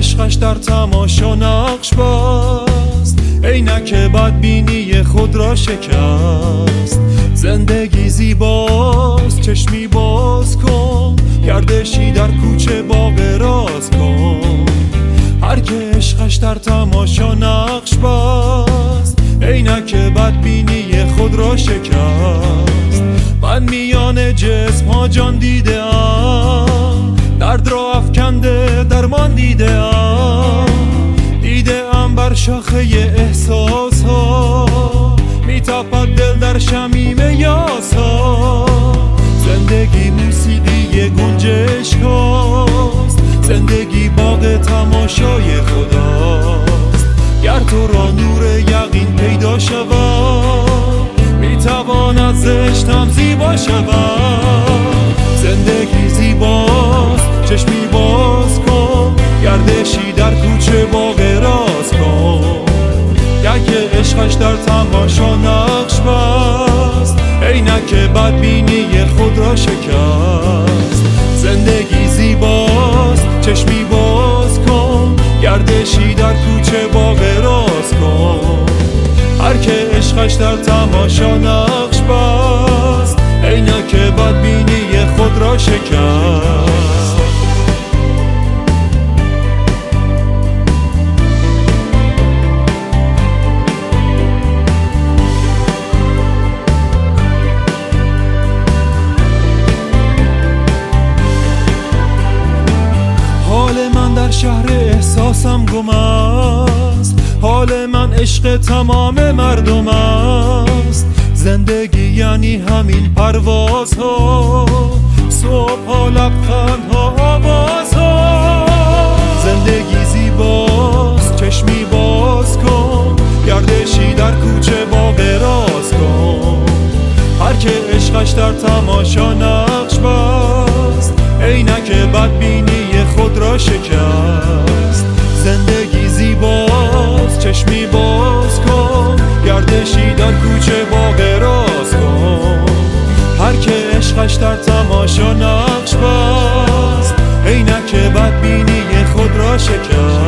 عشقش در تماشا نقش بست، عینک بدبینی خود را شکست. زندگی زیباست چشمی باز کن، گردشی در کوچه باغ راز کن. هر که عشقش در تماشا نقش بست، عینک بدبینی خود را شکست. من میان جسم ها جان دیده ام، درد را افکنده درمان دیده ام. دیده ام بر شاخه احساس ها، میتپد دل در شمیم یاس ها. زندگی موسیقی گنجشک هاست، زندگی باغ تماشای خداست. گر تو را نور یقین پیدا شود، میتواند زشتم زیبا شود. زندگی زیباست چشمی باز کن، گردشی در کوچه باغ راز کن. یک عشقش در تماشا نقش بست، عینک بدبینی خود را شکست. زندگی زیباست چشمی باز کن، گردشی در کوچه باغ راز کن. هر که عشقش در تماشا نقش بست، عینک بدبینی خود را شکست. حال من در شهر احساسم گم است، حال من عشق تمام مردم است. زندگی یعنی همین پروازها، صبح ها لبخند ها آواز ها. زندگی زیباست چشمی باز کن، گردشی در کوچه باغ راز کن. هر که عشقش در تماشا نقش بست، عینک بدبینی خود را شکست. زندگی زیباست چشمی باز کن، گردشی در کوچه باغ راز کن. هر که عشقش در تماشا نقش بست، عینک بدبینی خود را شکست.